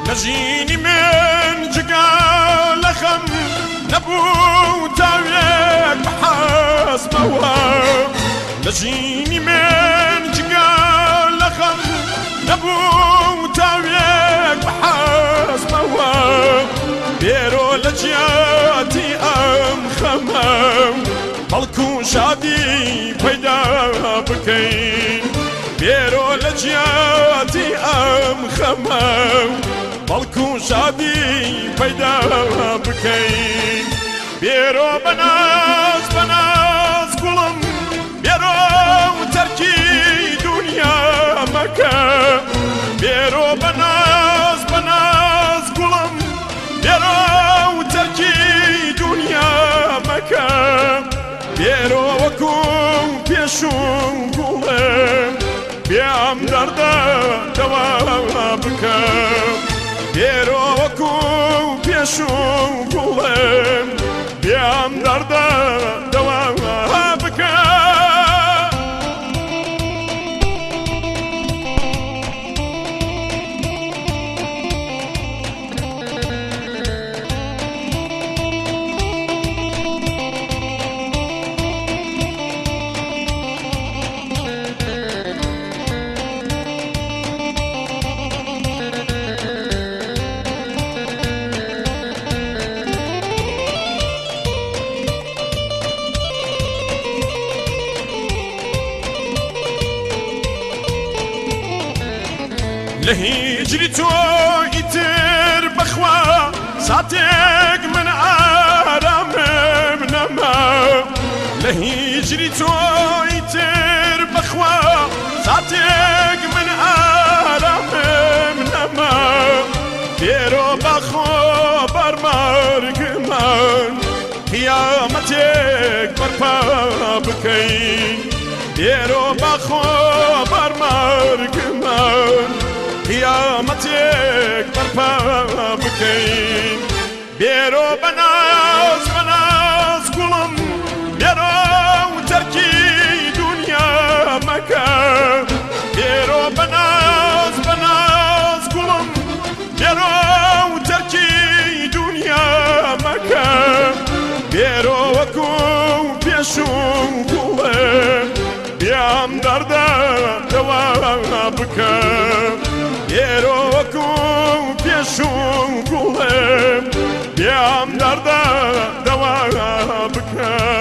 لجيني من جقال لخم نبو تاويك بحاس مواب لجيني من جقال لخم نبو تاويك بحاس مواب بيرو لجياتي ام خمام بلكو شادي پیدا بکەین بێرۆ لە جیاتی ئەم خەمە بەڵکو شادی پەیدا بکەین بێرۆ بەناز بەناز گوڵم بێرۆ تەرکی دونیا مەکە بێرۆ بەناز بەناز گوڵم بێرۆ تەرکی دونیا مەکە بێرۆ وەکو پێشوم گوڵم بێم دەردە دەوا بکەم بێرۆ وەکو پێشوم گوڵم بێم دەردە دەوا بکەم لهجري تو يتر بخوا ساتك من آرام بنما لهجري تو يتر بخوا ساتك من آرام بنما بيرو بخوا برمارك من قيامتك برپا بكين بيرو بخوا برمارك من قيامتك برپا بکەین بێرۆ بەناز بەناز گوڵم بێرۆ تەرکی دونیا مەکە بێرۆ بەناز بەناز گوڵم بێرۆ تەرکی دونیا مەکە بێرۆ وەکو پێشوم گوڵم بێم دەردە دەوا بکەم بێرۆ وەکو پێشوم گوڵم بێم دەردە دەوا بکەم